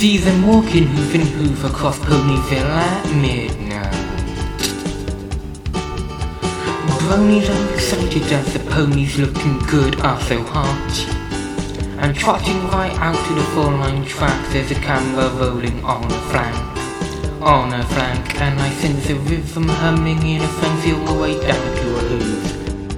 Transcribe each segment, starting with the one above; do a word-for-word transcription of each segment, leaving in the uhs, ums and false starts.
see them walking hoof and hoof across Ponyville at midnight. Bronies are excited as the ponies looking good are so hot. And trotting right out to the four-line track, there's a camera rolling on a flank, on a flank, and I sense a rhythm humming in a frenzy all the way down to a hoof.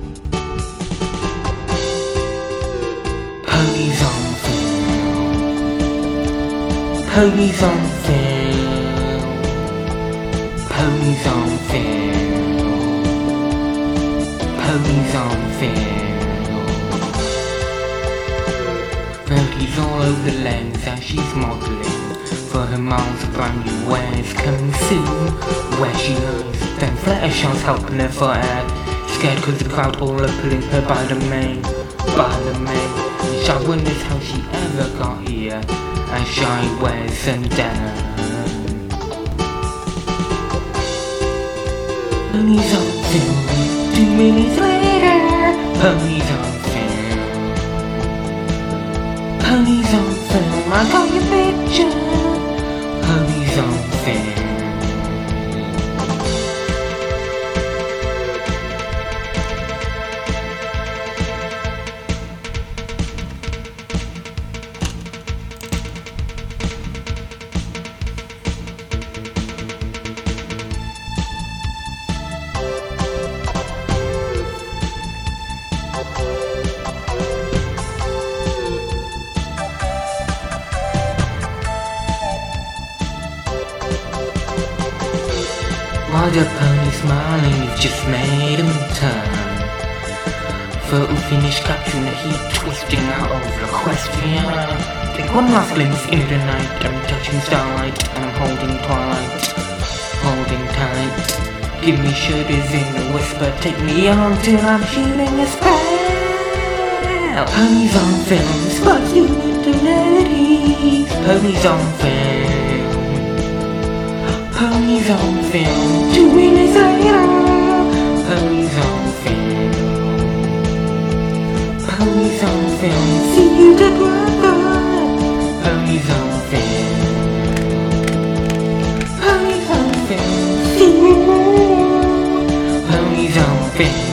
Ponies on film, ponies on film, ponies on film, ponies on film. Birdie's all over the lens as she's modelling for her mom's brand new wares coming soon. Where she lies, then Fluttershy's helping her for air, scared cause the crowd all are pulling her by the mane, by the mane. And Shy wonders how she ever got here as Shy wears some denim. Ponies on film, two minutes later, ponies on Ponies on film, I got your picture. Ponies on film. While the pony smiling, you've just made him turn. Photo finish capturing the heat twisting out of the question. Take one last glimpse into the night. I'm touching starlight and I'm holding twilight, holding tight. Give me shudders in a whisper, take me on till I'm shooting a spell. Ponies on film, spot you with the ladies. Ponies on film. Ponies on film, two minutes later. Ponies on film. Ponies on film, see you together. Ponies on film. Ponies on film, see you. Ponies on film.